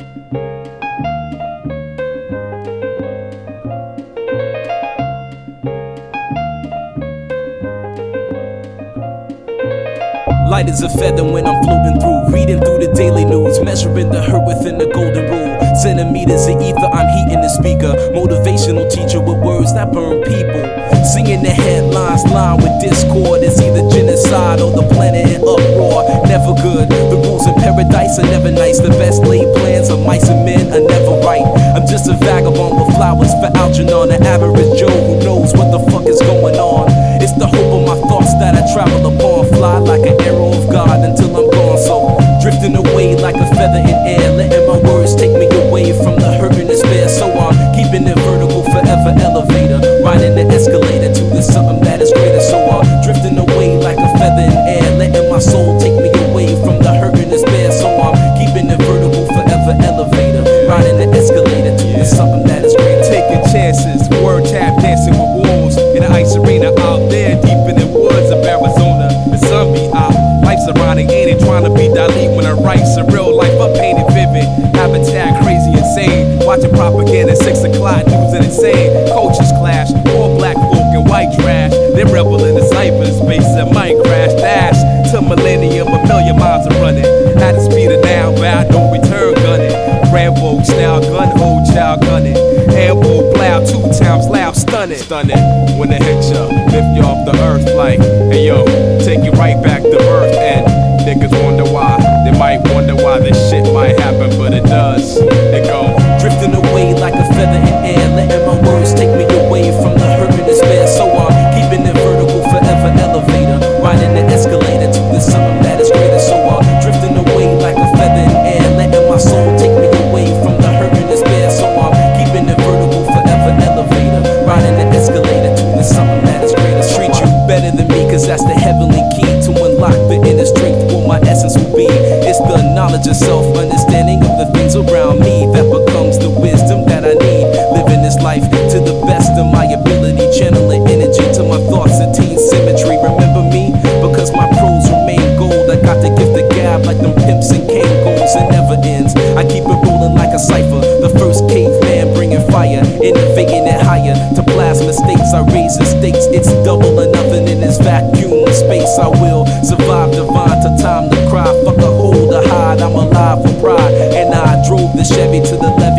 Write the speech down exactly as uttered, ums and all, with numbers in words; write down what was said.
Light as a feather when I'm floating through, reading through the daily news, measuring the hurt within the golden rule. Centimeters of ether, I'm heating the speaker. Motivational teacher with words that burn people. Singing the headlines, lined with discord. It's either genocide or the planet in uproar. Never good, the rules in paradise are never nice. The best laid plans of mice and men are never right. I'm just a vagabond with flowers for Algernon, an average Joe who knows what the fuck is going on. It's the hope of my thoughts that I travel upon. Fly like an arrow of God until I'm gone. So drifting away like a feather in air, letting my words take me away from the hurt and despair. So I'm keeping it vertical, forever elevator, riding the escalator to the something that is greater. So I'm drifting away like a feather in air, letting my soul take me away from the hurt and despair. So I'm keeping it vertical, forever elevator, riding the escalator to the something that is greater. Taking chances, word tap dancing with wolves in the ice arena out there deep in the woods of Arizona. The sun be out, life's ironic, ain't it? Trying to be Dali when I write surreal life, I painted vivid. Habitat crazy, insane. Watching propaganda, six o'clock, news and insane. Cultures clash, poor black folk and white trash. They rebel in the cyberspace and might crash. Dash to millennium, a million miles are running. At the speed of now, bound no return gunning. Rambo style, gun hold, child gunning. Ambo plow, two times loud, stunning. Stunning, when it hits ya, lift you off the earth like, hey yo, take you right back to earth. And niggas wonder why, they might wonder why this shit might happen, but it does. It go drifting away like a feather in air, letting my words take me away from the hurt and despair. So I'm keeping it vertical, forever elevator, riding the escalator to the something that is greater. So I'm drifting away like a feather in air, letting my soul take me away from the hurt and despair. So I'm keeping it vertical, forever elevator, riding the escalator to the something that is greater. Treat you better than me, cause that's the heavenly key to unlock the inner strength. What my essence will be, it's the knowledge of self, understanding of the things around me that becomes the wisdom that I need. Living this life to the best of my ability, channeling energy to my thoughts, attain symmetry. Remember me, because my prose remain gold. I got the gift of gab like them pimps and cane goals. It never ends, I keep it rolling like a cipher. The first caveman bringing fire, innovating it higher. To plasma states, I raise the stakes. It's double or nothing in this vacuum space. I will survive divine to time to cry. Fuck a hold or hide, I'm alive with pride. And I drove the Chevy to the left.